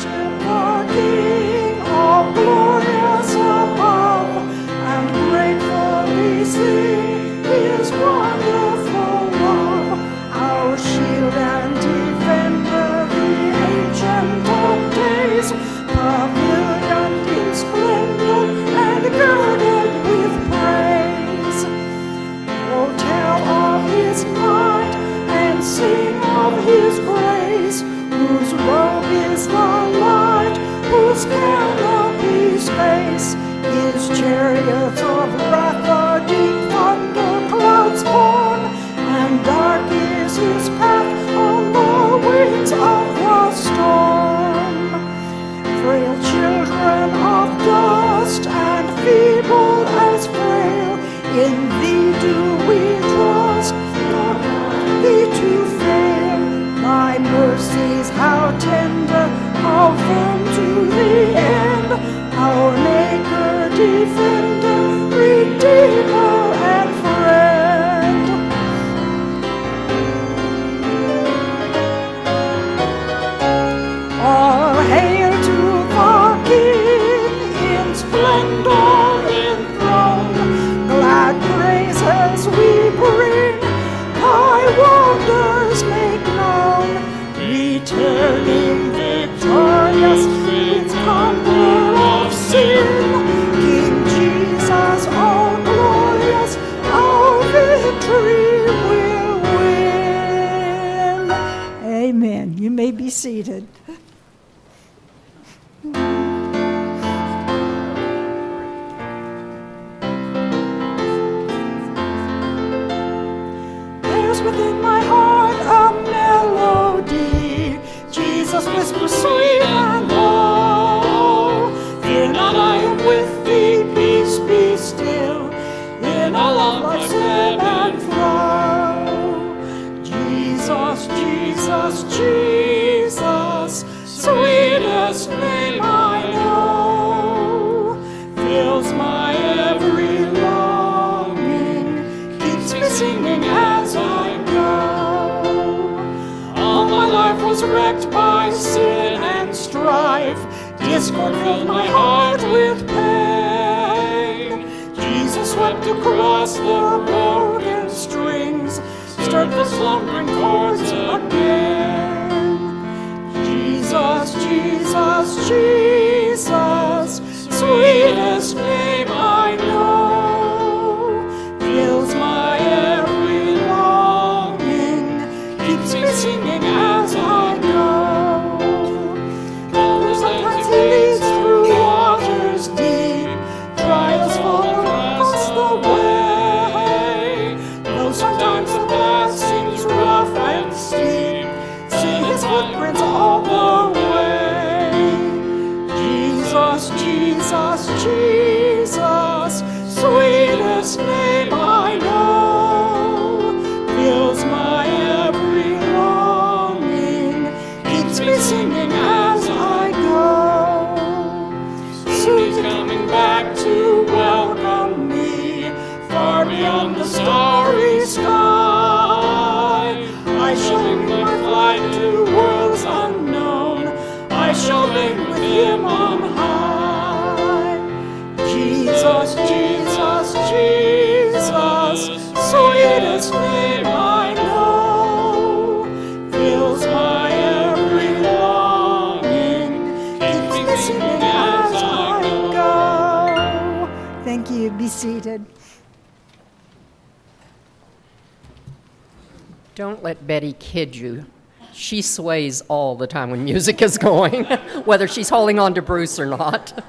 worship the King, all glorious above, and gratefully sing His wonderful love. Our shield and defender, the Ancient of Days, pavilioned in splendor and girded with praise. Oh, tell of His might and sing of His grace, whose robe is the light, whose canopy space. His chariots of wrath are deep thunder clouds form, and dark is His path on the wings of the storm. Frail children of dust and feeble as frail, in Thee do we trust, not Thee to fail. Thy mercies how tender, how firm to the end, our Maker, Defender, Redeemer, and Friend. All hail to the King, in splendor enthroned, glad praises we bring, Thy wonders make known. Returning victorious, with conqueror of sin, King Jesus, all glorious, our victory will win. Amen. You may be seated. There's within my heart a melody, Jesus whispers sweet and low. Fear not, I am with thee, peace be still, in all of life's ebb and flow. Jesus, Jesus, Jesus, sweetest name I know, fills my every longing, keeps me singing as I go. All my life was wrecked by sin and strife, discord filled my heart with pain. Jesus wept across the broken strings, stirred the slumbering chords again. Jesus, Jesus, Jesus, sweetest name I know, fills my every longing, keeps me singing as I go. Though sometimes He leads through waters deep, trials fall across the way. Though sometimes the path seems rough and steep, see His footprints all the way. Jesus, Jesus, Jesus, sweetest name I know, fills my every longing, keeps me singing as I go. Soon He's coming back to welcome me, far beyond the starry sky. I shall make my flight to worlds unknown, I shall reign with Him on high. Jesus, Jesus, Jesus, sweetest name I know, fills my every longing, keeps me singing as I go. Thank you. Be seated. Don't let Betty kid you. She sways all the time when music is going, whether she's holding on to Bruce or not.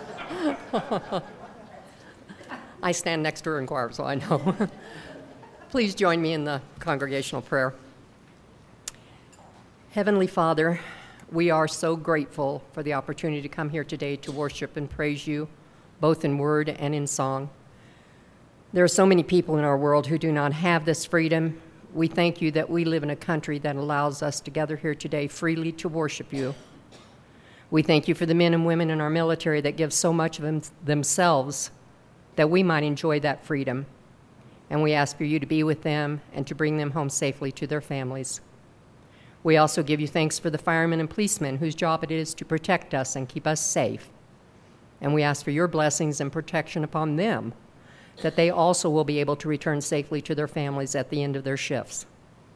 I stand next to her in choir, so I know. Please join me in the congregational prayer. Heavenly Father, we are so grateful for the opportunity to come here today to worship and praise you, both in word and in song. There are so many people in our world who do not have this freedom. We thank you that we live in a country that allows us to gather here today freely to worship you. We thank you for the men and women in our military that give so much of themselves that we might enjoy that freedom. And we ask for you to be with them and to bring them home safely to their families. We also give you thanks for the firemen and policemen whose job it is to protect us and keep us safe. And we ask for your blessings and protection upon them, that they also will be able to return safely to their families at the end of their shifts.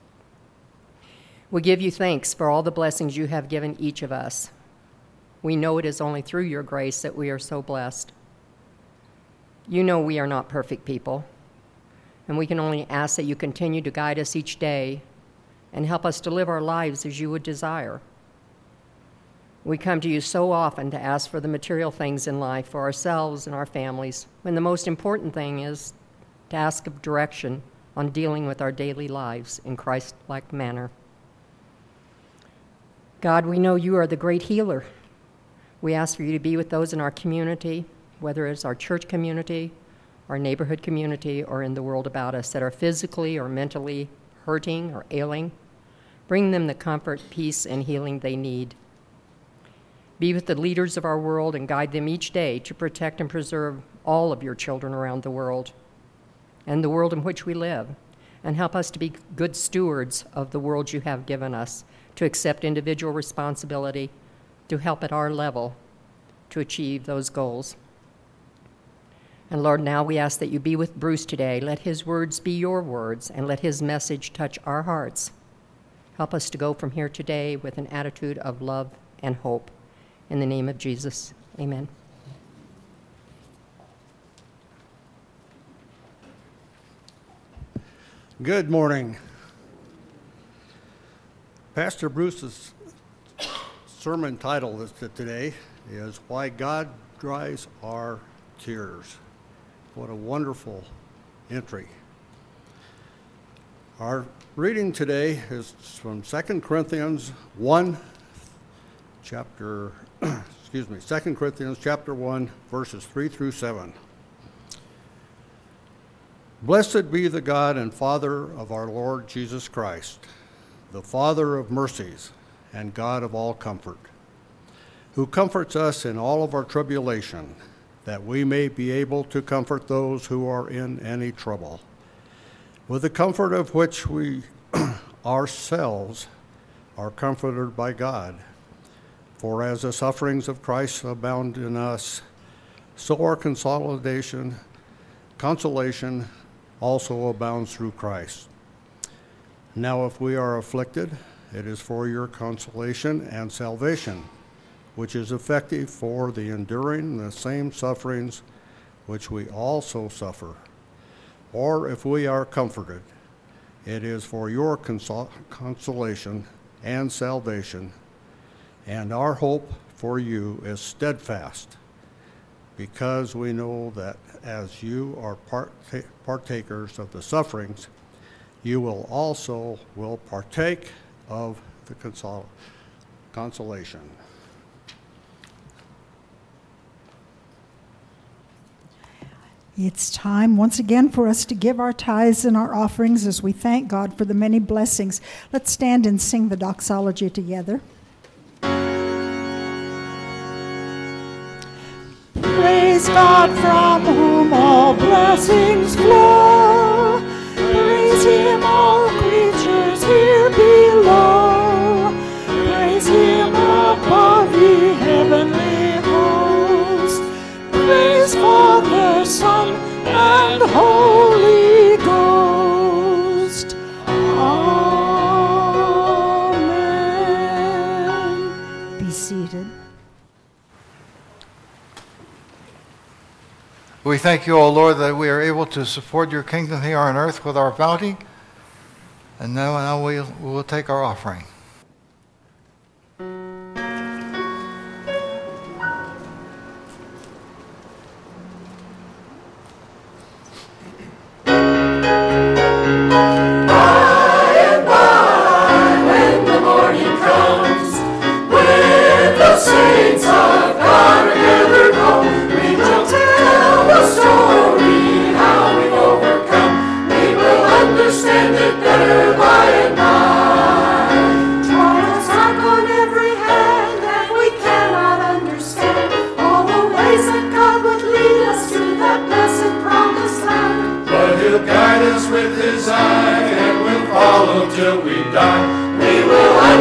We give you thanks for all the blessings you have given each of us. We know it is only through your grace that we are so blessed. You know we are not perfect people, and we can only ask that you continue to guide us each day and help us to live our lives as you would desire. We come to you so often to ask for the material things in life for ourselves and our families, when the most important thing is to ask of direction on dealing with our daily lives in Christ-like manner. God, we know you are the great healer. We ask for you to be with those in our community, whether it's our church community, our neighborhood community, or in the world about us that are physically or mentally hurting or ailing. Bring them the comfort, peace, and healing they need. Be with the leaders of our world and guide them each day to protect and preserve all of your children around the world and the world in which we live, and help us to be good stewards of the world you have given us, to accept individual responsibility, to help at our level to achieve those goals. And Lord, now we ask that you be with Bruce today. Let his words be your words, and let his message touch our hearts. Help us to go from here today with an attitude of love and hope. In the name of Jesus, amen. Good morning. Pastor Bruce's sermon title today is Why God Dries Our Tears. What a wonderful entry. Our reading today is from 2 Corinthians 2 Corinthians chapter 1, verses 3 through 7. Blessed be the God and Father of our Lord Jesus Christ, the Father of mercies and God of all comfort, who comforts us in all of our tribulation, that we may be able to comfort those who are in any trouble, with the comfort of which we ourselves are comforted by God. For as the sufferings of Christ abound in us, so our consolation also abounds through Christ. Now if we are afflicted, it is for your consolation and salvation, which is effective for the enduring the same sufferings which we also suffer. Or if we are comforted, it is for your consolation and salvation, and our hope for you is steadfast, because we know that as you are partakers of the sufferings, you will also partake of the consolation. It's time once again for us to give our tithes and our offerings as we thank God for the many blessings. Let's stand and sing the doxology together. Praise God from whom all blessings flow. Praise him, all creatures here below. Praise him above, ye heavenly hosts. Praise Father, Son, and Holy Ghost. Amen. Be seated. We thank you, O Lord, that we are able to support your kingdom here on earth with our bounty. And now we will take our offering. Understand it better by and by.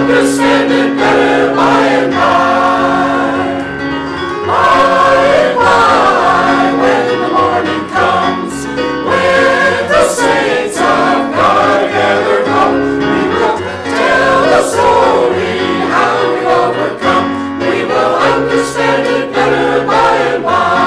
understand it better by and by. By and by, when the morning comes, when the saints of God gather home, we will tell the story how we overcome. We will understand it better by and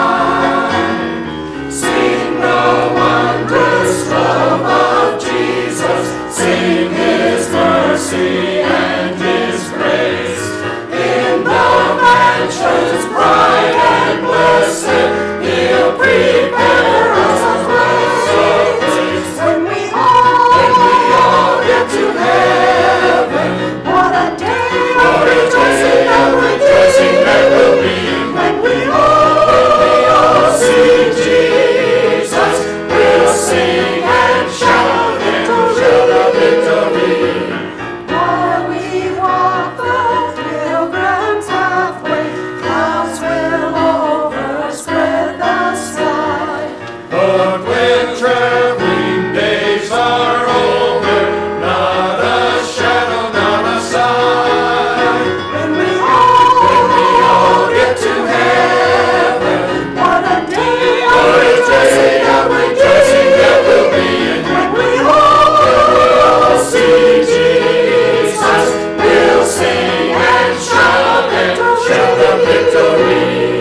by. Sing the wondrous love of Jesus, sing His mercy and His grace. In the mansions bright and blessed, He'll prepare us a place. When we all get to heaven, what a day of rejoicing that will be. When we all see Jesus, we'll sing and shout the victory. While we walk the pilgrim's pathway, clouds will overspread the sky. But when traveling days are over, not a shadow, not a sign. When we all get to heaven, what a day of rejoicing that will be. And when we all see Jesus, we'll sing and shout the victory.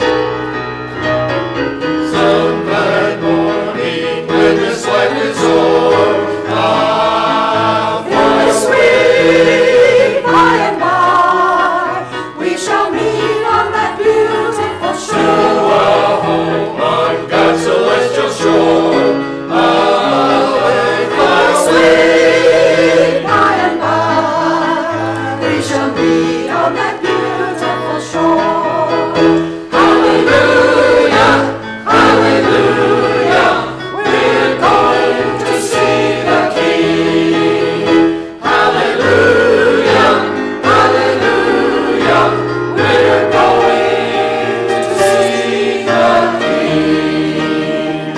Some glad morning when this life is o'er, I'll feel sweet by and by. We shall meet on that beautiful shore, a home on God's celestial shore. I'll feel sweet by and by. We shall meet on that beautiful shore. Hallelujah, hallelujah, we're going to see the King. Hallelujah, hallelujah, we're going to see the King.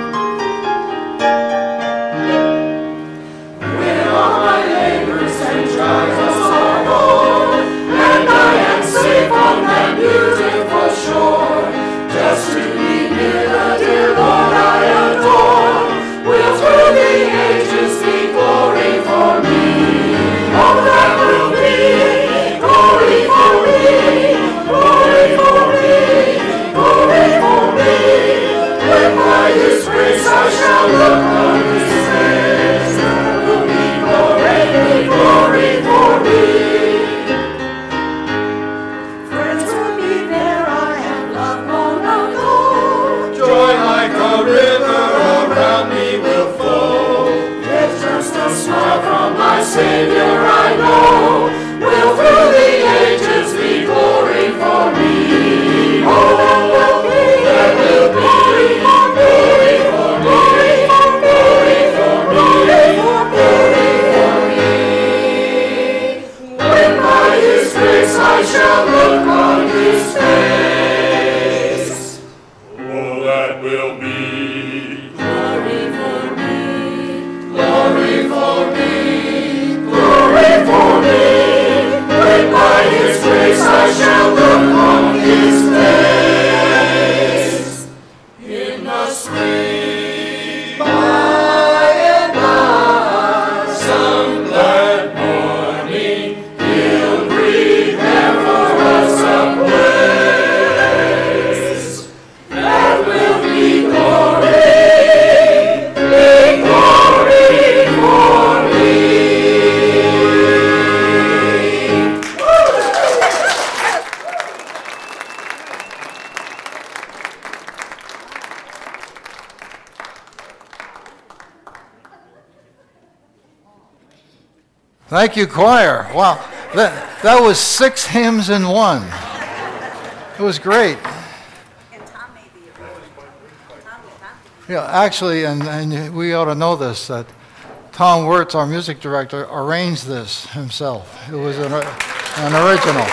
When all my labors and trials are o'er, and I am safe on that beautiful shore, just to be near the dear Lord I adore, will through the ages be glory for me. Oh, that will be glory for me, glory for me, glory for me. When by His grace I shall look on His face, there will be glory, glory for me. Friends will be there I have loved long ago. Joy like a river around me will flow. If just a smile from my Savior I know, will through the ages be glory for me. Oh, that will be glory for me, glory for me. When by His grace I shall look on His face. Oh, that will be glory for me, glory for me, glory for me. When by His grace I shall look on His face. In the sweet by and by, some glad morning, He'll prepare for us a place that will be glory for me. Thank you, choir. Wow, that was 6 hymns in one. It was great. Yeah, actually, and we ought to know this, that Tom Wirtz, our music director, arranged this himself. It was an original.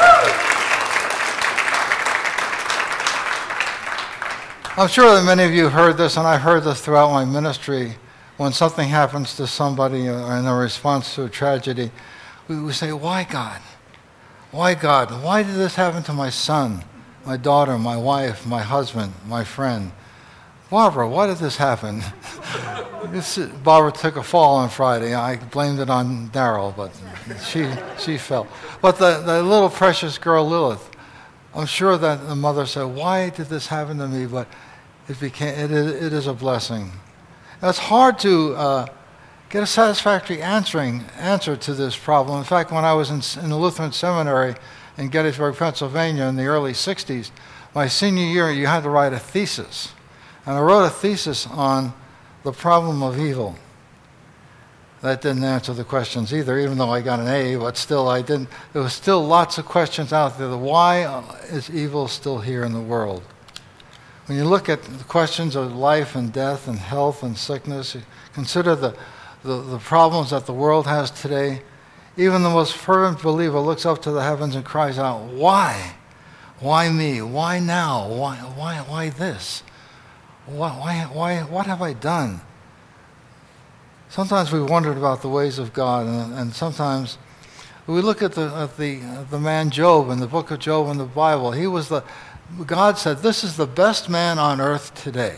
I'm sure that many of you heard this, and I've heard this throughout my ministry. When something happens to somebody in a response to a tragedy, we say, why God? Why God? Why did this happen to my son, my daughter, my wife, my husband, my friend? Barbara, why did this happen? Barbara took a fall on Friday. I blamed it on Daryl, but she fell. But the little precious girl, Lilith, I'm sure that the mother said, why did this happen to me? But it is a blessing. Now, it's hard to get a satisfactory answer to this problem. In fact, when I was in the Lutheran Seminary in Gettysburg, Pennsylvania in the early 60s, my senior year, you had to write a thesis. And I wrote a thesis on the problem of evil. That didn't answer the questions either, even though I got an A, but still I didn't. There was still lots of questions out there. Why is evil still here in the world? When you look at the questions of life and death and health and sickness, you consider the problems that the world has today, even the most fervent believer looks up to the heavens and cries out, why? Why me? Why now? Why this? Why, what have I done? Sometimes we wondered about the ways of God, and sometimes we look at the man Job in the book of Job in the Bible. God said, this is the best man on earth today.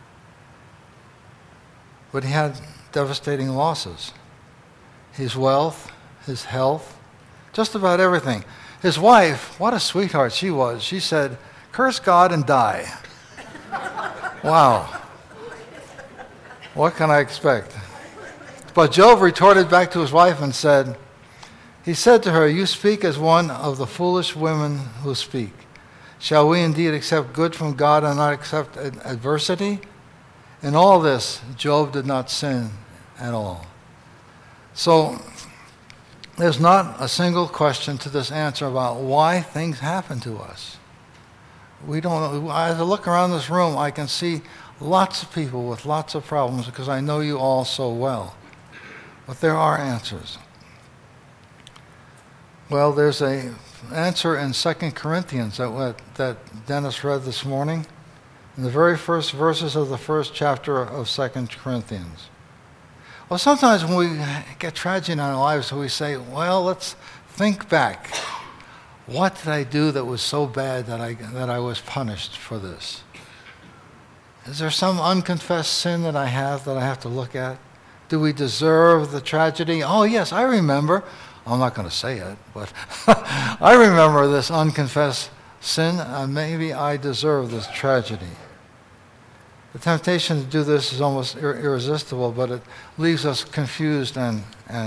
But he had devastating losses. His wealth, his health, just about everything. His wife, what a sweetheart she was. She said, curse God and die. Wow. What can I expect? But Job retorted back to his wife and said, he said to her, you speak as one of the foolish women who speak. Shall we indeed accept good from God and not accept adversity? In all this, Job did not sin at all. So, there's not a single question to this answer about why things happen to us. We don't. As I look around this room, I can see lots of people with lots of problems because I know you all so well. But there are answers. Well, there's an answer in 2 Corinthians that Dennis read this morning, in the very first verses of the first chapter of 2 Corinthians. Well, sometimes when we get tragedy in our lives, we say, well, let's think back. What did I do that was so bad that I was punished for this? Is there some unconfessed sin that I have to look at? Do we deserve the tragedy? Oh, yes, I remember. I'm not going to say it, but I remember this unconfessed sin. Maybe I deserve this tragedy. The temptation to do this is almost irresistible, but it leaves us confused and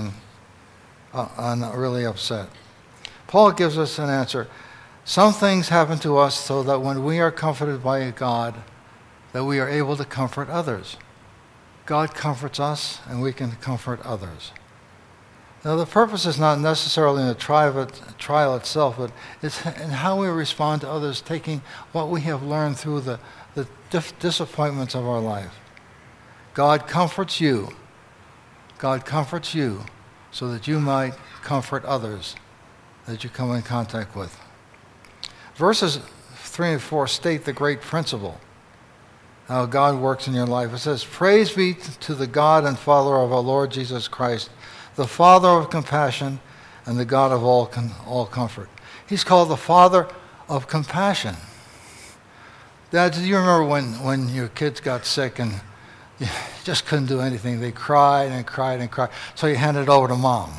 really upset. Paul gives us an answer. Some things happen to us so that when we are comforted by God, that we are able to comfort others. God comforts us, and we can comfort others. Now, the purpose is not necessarily in the trial itself, but it's in how we respond to others, taking what we have learned through the disappointments of our life. God comforts you. God comforts you so that you might comfort others that you come in contact with. Verses 3 and 4 state the great principle, how God works in your life. It says, praise be to the God and Father of our Lord Jesus Christ, the Father of compassion and the God of all comfort. He's called the Father of compassion. Dad, do you remember when your kids got sick and you just couldn't do anything? They cried and cried and cried. So you handed it over to Mom,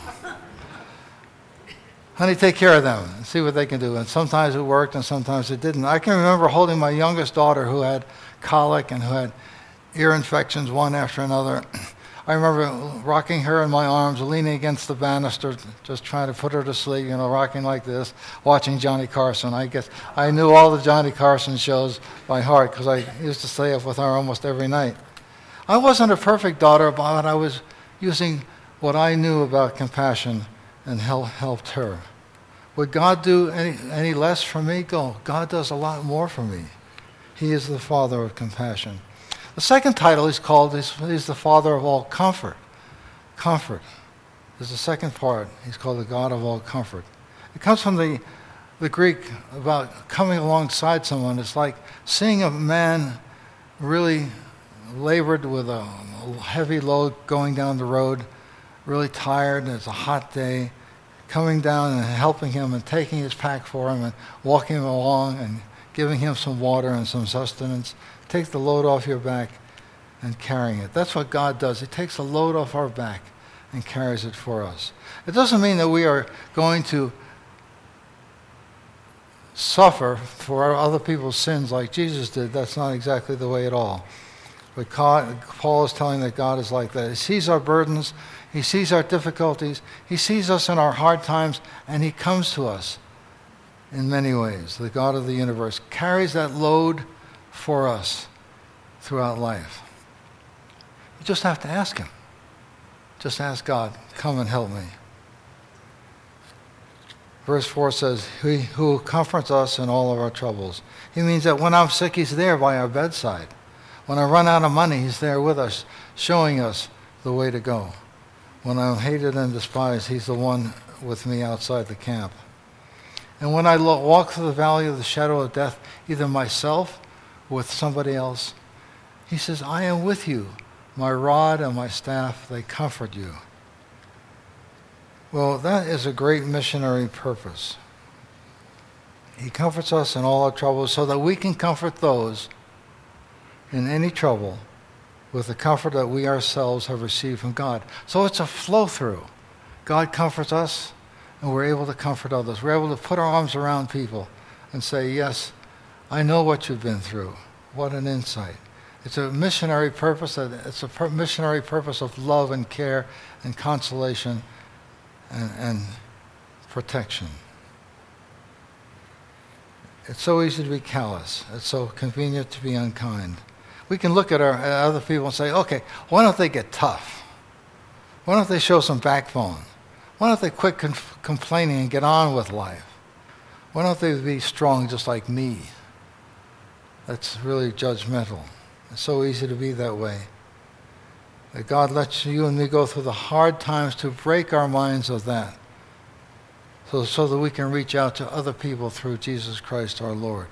Honey, take care of them and see what they can do. And sometimes it worked and sometimes it didn't. I can remember holding my youngest daughter who had colic and who had ear infections one after another. I remember rocking her in my arms, leaning against the banister, just trying to put her to sleep, rocking like this, watching Johnny Carson. I guess I knew all the Johnny Carson shows by heart because I used to stay up with her almost every night. I wasn't a perfect daughter, but I was using what I knew about compassion and helped her. Would God do any less for me? God does a lot more for me. He is the Father of compassion. The second title he's the Father of all comfort. Comfort is the second part. He's called the God of all comfort. It comes from the Greek about coming alongside someone. It's like seeing a man really labored with a heavy load going down the road, really tired, and it's a hot day, coming down and helping him and taking his pack for him and walking him along and giving him some water and some sustenance. Take the load off your back and carrying it. That's what God does. He takes the load off our back and carries it for us. It doesn't mean that we are going to suffer for other people's sins like Jesus did. That's not exactly the way at all. But Paul is telling that God is like that. He sees our burdens. He sees our difficulties. He sees us in our hard times, and he comes to us in many ways. The God of the universe carries that load for us throughout life. You just have to ask him. Just ask God, come and help me. Verse 4 says, he who comforts us in all of our troubles. He means that when I'm sick, he's there by our bedside. When I run out of money, he's there with us, showing us the way to go. When I'm hated and despised, he's the one with me outside the camp. And when I walk through the valley of the shadow of death, either myself or with somebody else, he says, I am with you. My rod and my staff, they comfort you. Well, that is a great missionary purpose. He comforts us in all our troubles so that we can comfort those in any trouble with the comfort that we ourselves have received from God. So it's a flow-through. God comforts us, and we're able to comfort others. We're able to put our arms around people and say, yes, I know what you've been through. What an insight. It's a missionary purpose. It's a missionary purpose of love and care and consolation and protection. It's so easy to be callous. It's so convenient to be unkind. We can look at other people and say, okay, why don't they get tough? Why don't they show some backbone? Why don't they quit complaining and get on with life? Why don't they be strong just like me? That's really judgmental. It's so easy to be that way. That God lets you and me go through the hard times to break our minds of that, so that we can reach out to other people through Jesus Christ our Lord.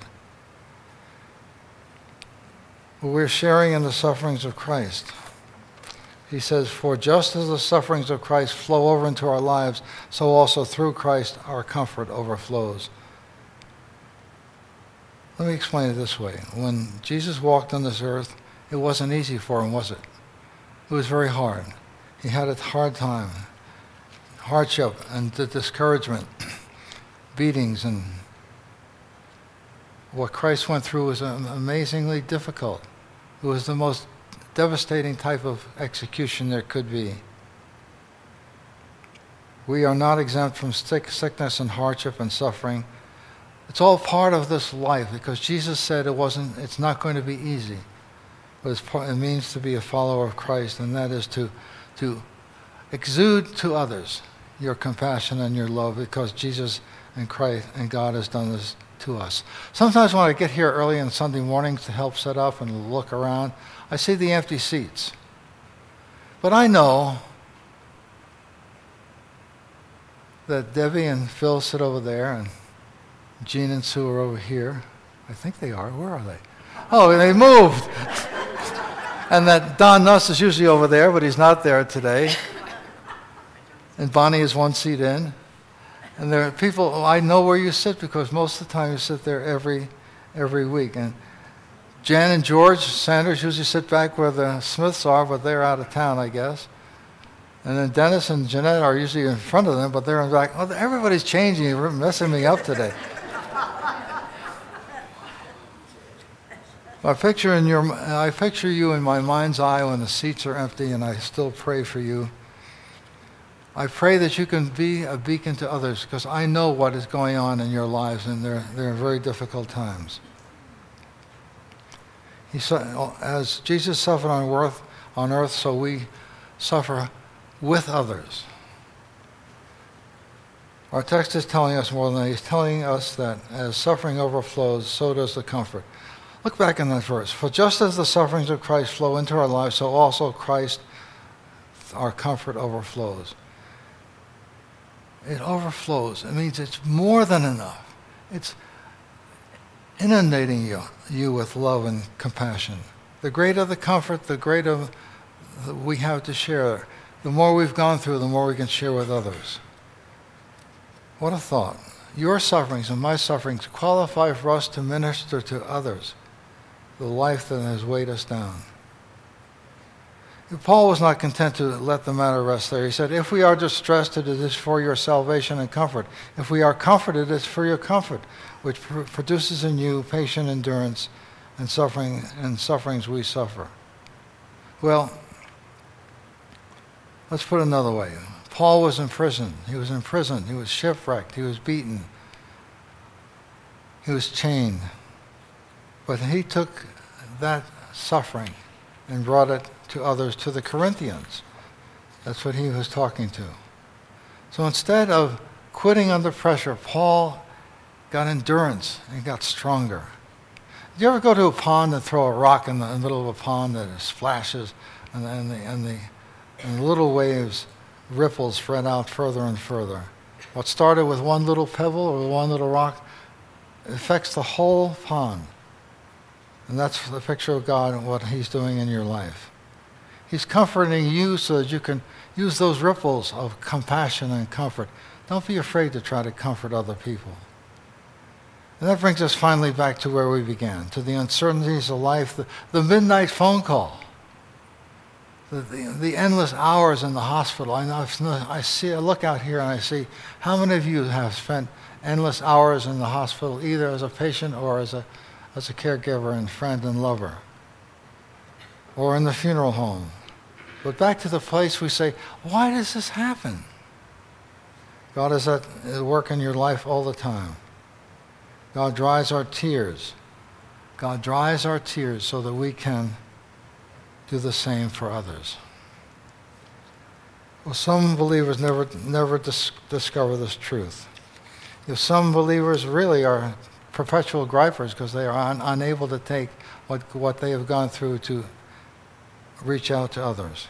We're sharing in the sufferings of Christ. He says, for just as the sufferings of Christ flow over into our lives, so also through Christ our comfort overflows. Let me explain it this way. When Jesus walked on this earth, it wasn't easy for him, was it? It was very hard. He had a hard time, hardship and the discouragement, beatings, and what Christ went through was amazingly difficult. It was the most devastating type of execution there could be. We are not exempt from sickness and hardship and suffering. It's all part of this life because Jesus said it's not going to be easy. But it means to be a follower of Christ, and that is to exude to others your compassion and your love because Jesus and Christ and God has done this to us. Sometimes when I get here early on Sunday mornings to help set up and look around, I see the empty seats. But I know that Debbie and Phil sit over there, and Jean and Sue are over here. I think they are. Where are they? Oh, they moved. And that Don Nuss is usually over there, but he's not there today. And Bonnie is one seat in. And there are people, I know where you sit because most of the time you sit there every week. And Jan and George Sanders usually sit back where the Smiths are, but they're out of town, I guess. And then Dennis and Jeanette are usually in front of them, but they're in back. Oh, everybody's changing. You're messing me up today. I picture you in my mind's eye when the seats are empty, and I still pray for you. I pray that you can be a beacon to others because I know what is going on in your lives, and they're very difficult times. As Jesus suffered on earth, so we suffer with others. Our text is telling us more than that. He's telling us that as suffering overflows, so does the comfort. Look back in that verse. For just as the sufferings of Christ flow into our lives, so also Christ, our comfort, overflows. It overflows. It means it's more than enough. It's inundating you with love and compassion. The greater the comfort, the greater we have to share. The more we've gone through, the more we can share with others. What a thought. Your sufferings and my sufferings qualify for us to minister to others the life that has weighed us down. Paul was not content to let the matter rest there. He said, if we are distressed, it is for your salvation and comfort. If we are comforted, it's for your comfort, which produces in you patient endurance and sufferings we suffer. Well, let's put it another way. Paul was in prison. He was in prison. He was shipwrecked. He was beaten. He was chained. But he took that suffering and brought it to others, to the Corinthians. That's what he was talking to. So instead of quitting under pressure, Paul got endurance and got stronger. Do you ever go to a pond and throw a rock in the middle of a pond that splashes and the little waves, ripples spread out further and further? What started with one little pebble or one little rock affects the whole pond. And that's the picture of God and what he's doing in your life. He's comforting you so that you can use those ripples of compassion and comfort. Don't be afraid to try to comfort other people. And that brings us finally back to where we began, to the uncertainties of life, the midnight phone call, the endless hours in the hospital. I look out here and I see how many of you have spent endless hours in the hospital, either as a patient or as a caregiver and friend and lover, or in the funeral home. But back to the place we say, why does this happen? God is at work in your life all the time. God dries our tears. God dries our tears so that we can do the same for others. Well, some believers never discover this truth. If some believers really are perpetual gripers because they are unable to take what they have gone through to reach out to others.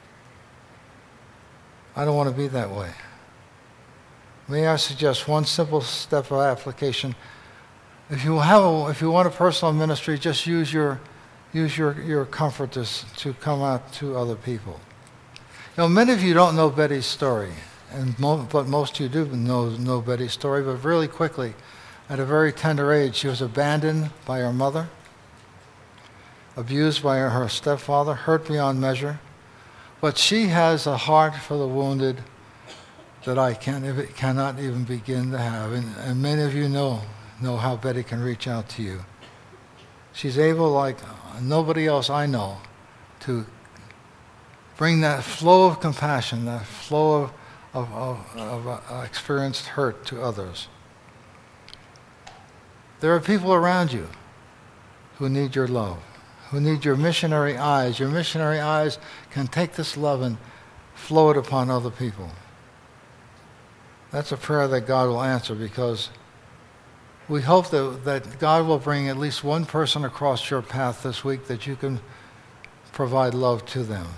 I don't want to be that way. May I suggest one simple step of application? If you want a personal ministry, just use your comfort to come out to other people. You know, many of you don't know Betty's story, but most of you do know Betty's story. But really quickly, at a very tender age, she was abandoned by her mother, abused by her stepfather, hurt beyond measure. But she has a heart for the wounded that I cannot even begin to have. And many of you know how Betty can reach out to you. She's able, like nobody else I know, to bring that flow of compassion, that flow of experienced hurt to others. There are people around you who need your love, who need your missionary eyes. Your missionary eyes can take this love and flow it upon other people. That's a prayer that God will answer, because we hope that God will bring at least one person across your path this week that you can provide love to them.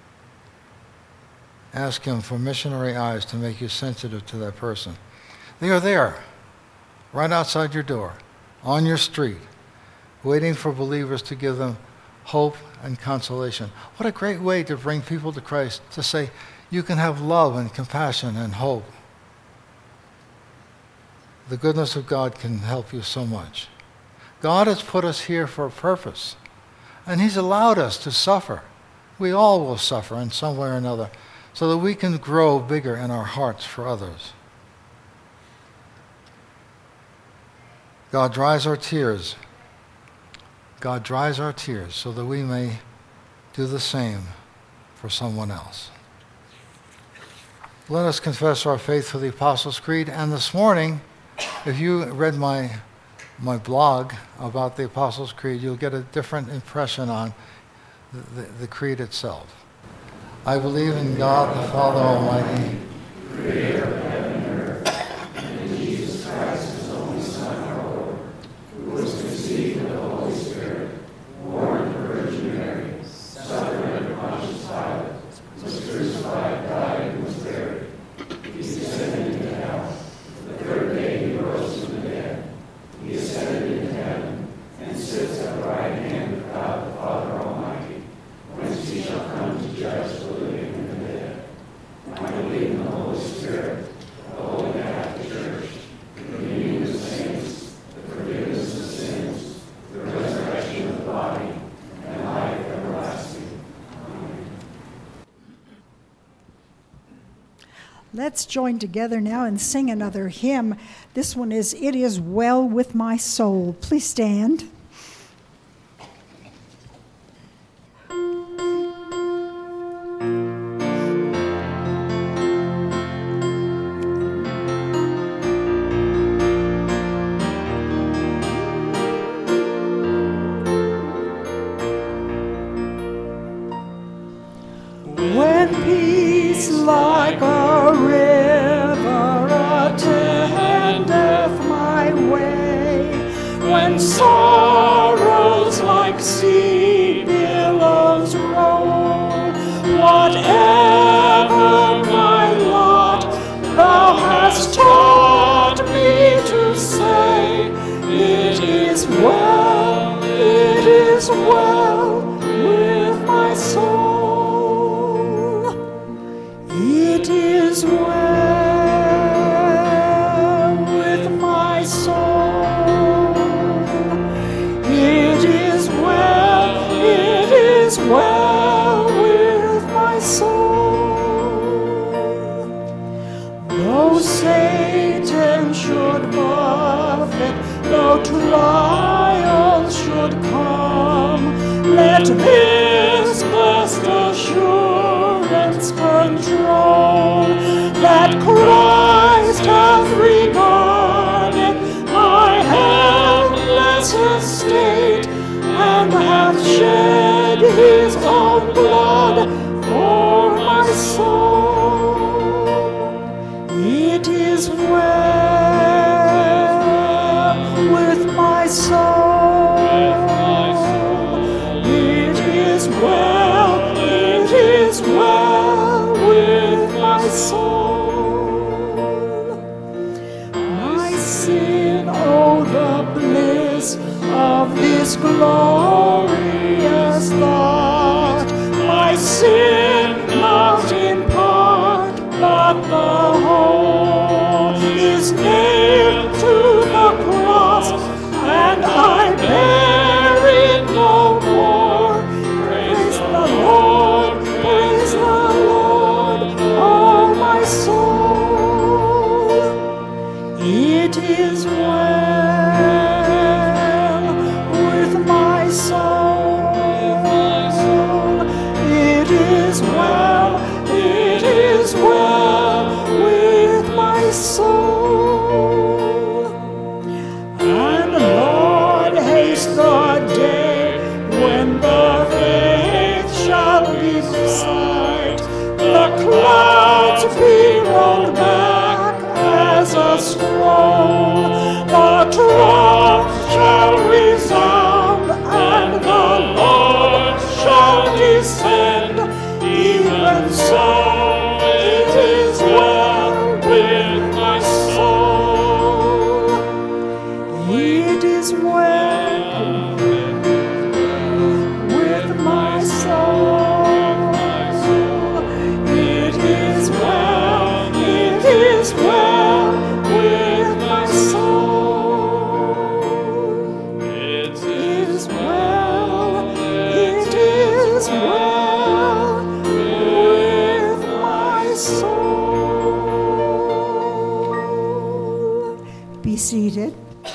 Ask Him for missionary eyes to make you sensitive to that person. They are there, right outside your door, on your street, waiting for believers to give them hope and consolation. What a great way to bring people to Christ, to say you can have love and compassion and hope. The goodness of God can help you so much. God has put us here for a purpose, and He's allowed us to suffer. We all will suffer in some way or another, so that we can grow bigger in our hearts for others. God dries our tears. God dries our tears so that we may do the same for someone else. Let us confess our faith for the Apostles' Creed. And this morning, if you read my blog about the Apostles' Creed, you'll get a different impression on the creed itself. I believe in God the Father Almighty, creator of heaven and earth, and in Jesus Christ, His only Son, our Lord, who was conceived of the Holy Spirit, born of the Virgin Mary, suffered under Pontius Pilate, was crucified, died, and was buried. He descended into hell. The third day He rose from the dead. He ascended into heaven, and sits at the right hand of God the Father Almighty, whence He shall come to judge the living and the dead. I believe in the Holy Spirit, Let's join together now and sing another hymn. This one is "It Is Well With My Soul." Please stand. When peace like a river attendeth my way, when sorrows like sea billows roll, whatever my lot, thou hast taught me to say, it is well with my soul. It is well with my soul. It is well with my soul. Though Satan should buffet, though trials should come, let this blessed assurance control that Christ hath regarded my helpless estate and hath shed his own blood for my soul. It is well with my soul. It is well with my soul. My sin, oh, the bliss of this glorious thought. My sin, not in part, but the whole, is nailed to the cross, and I bear it no more. Praise the Lord, oh my soul. It is well with my soul. It is well with my soul. And Lord, haste the day when the faith shall be sight, the clouds be rolled back as a scroll, the trump shall resound, and the Lord shall descend. Even so, it is well with my soul. It is well with my soul. It is well with my soul. It is well with my soul. Be seated.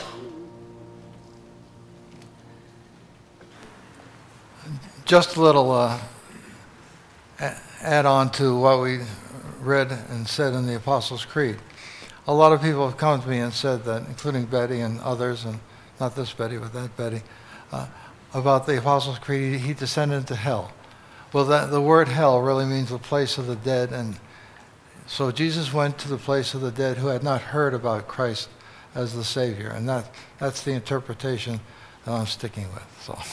Just a little add on to what we read and said in the Apostles' Creed. A lot of people have come to me and said that, including Betty and others, and not this Betty, but that Betty, about the Apostles' Creed, he descended into hell. Well, the word hell really means the place of the dead, and so Jesus went to the place of the dead who had not heard about Christ as the Savior, and that's the interpretation that I'm sticking with.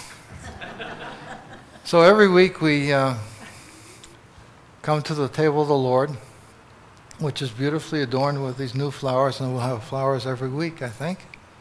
So every week we come to the table of the Lord, which is beautifully adorned with these new flowers, and we'll have flowers every week, I think.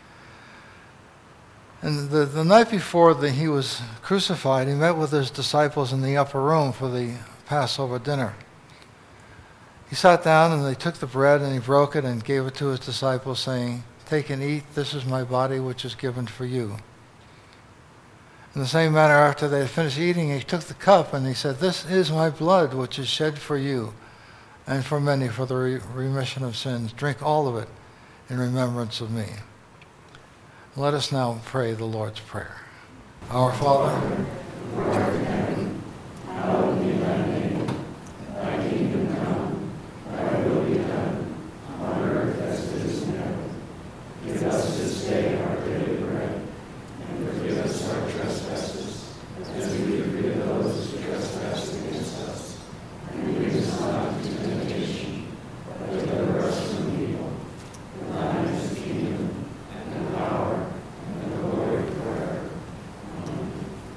And the night before he was crucified, he met with his disciples in the upper room for the Passover dinner. He sat down and they took the bread and he broke it and gave it to his disciples, saying, "Take and eat, this is my body which is given for you." In the same manner, after they had finished eating, he took the cup and he said, "This is my blood which is shed for you. and for many for the remission of sins. Drink all of it in remembrance of me. Let us now pray the Lord's Prayer. Our Father, who art in heaven, hallowed be thy name. Thy kingdom come, thy will be done, on earth as it is in heaven. Give us this day our daily bread, and forgive us our trespasses, as we forgive those who trespass against us. And lead us not into temptation, but deliver us from evil. For thine is the kingdom, and the power, and the glory forever. Amen.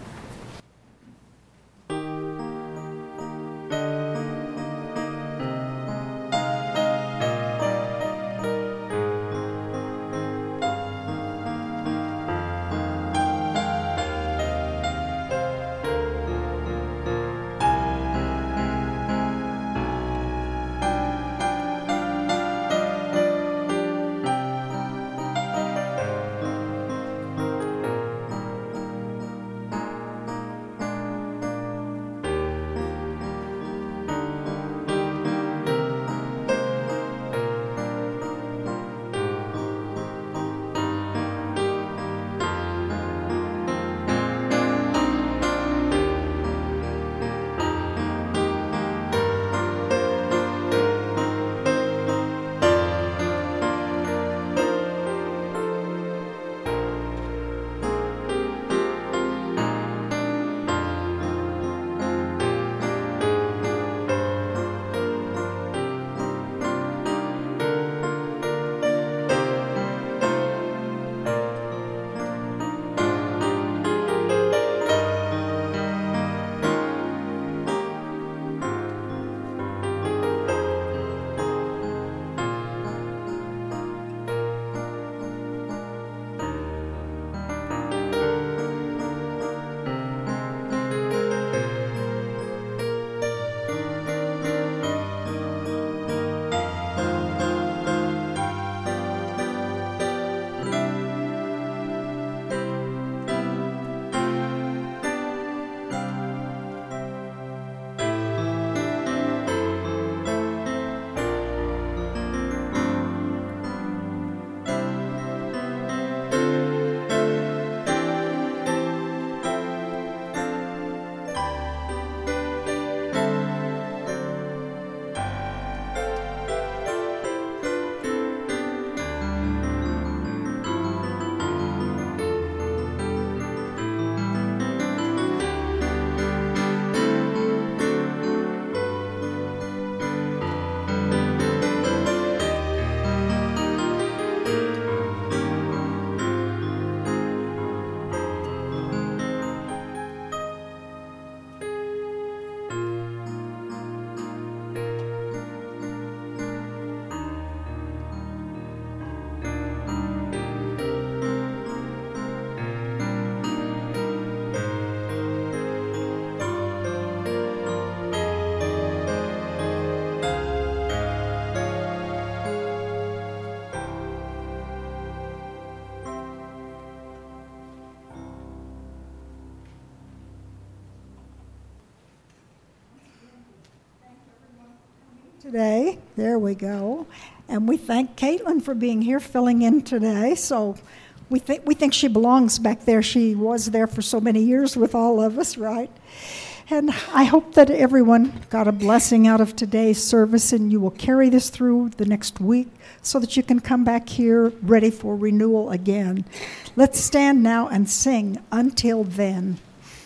Today, there we go. And we thank Caitlin for being here filling in today. So we think she belongs back there. She was there for so many years with all of us, right? And I hope that everyone got a blessing out of today's service, and you will carry this through the next week so that you can come back here ready for renewal again. Let's stand now and sing Until Then.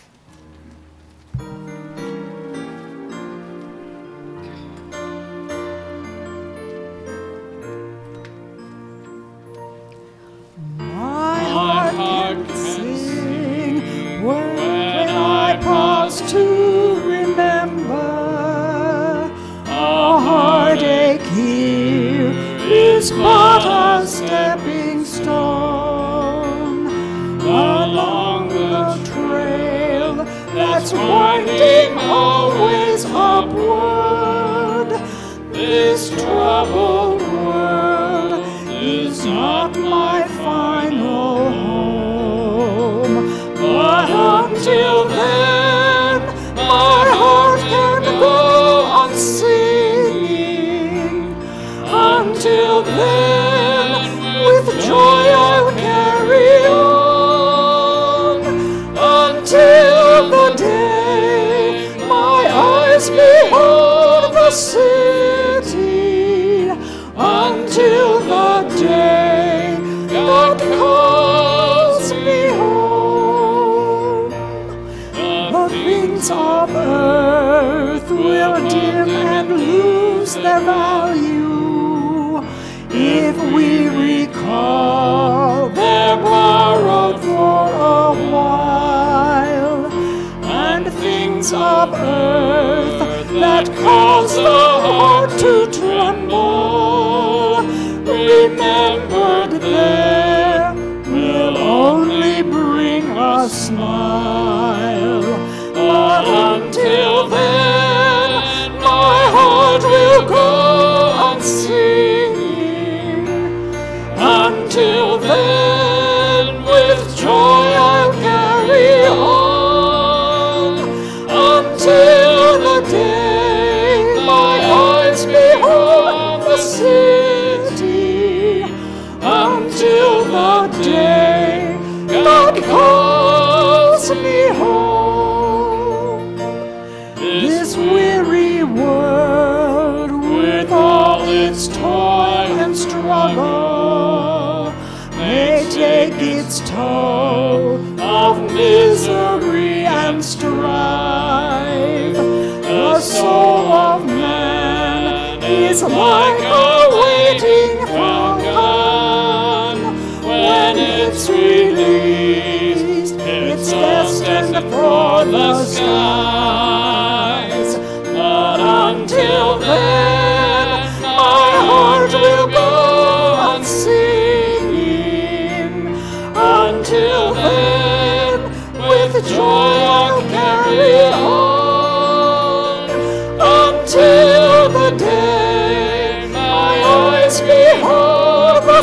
To remember a heartache here is but a stepping stone along the trail that's winding always upward. This troubled world is not my final home, but until then my heart can go on singing their value if we recall they're borrowed for a while, and things of earth that cause the heart to tremble, remembered there, will only bring a smile. But until then, my heart will go on singing. Until then, with joy I'll carry on. Until the day my eyes behold the city. Until the day God calls me home. This weary world, with all its toil and struggle, may take its toll of misery and strife. The soul of man is like a waiting falcon. When it's released, it's destined for the skies. But until then, my heart will go on singing. Until then, with joy I'll carry on. Until the day my eyes behold the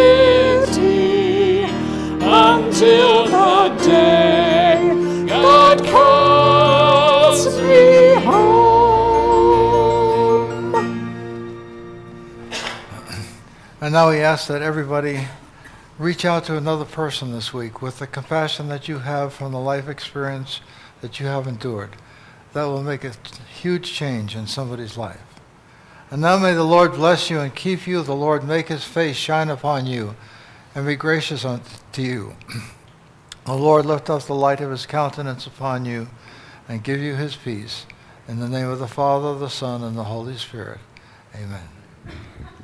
city. Until the day God calls me home. And now we ask that everybody reach out to another person this week with the compassion that you have from the life experience that you have endured. That will make a huge change in somebody's life. And now may the Lord bless you and keep you. The Lord make his face shine upon you and be gracious unto you. The Lord lift up the light of his countenance upon you and give you his peace. In the name of the Father, the Son, and the Holy Spirit. Amen.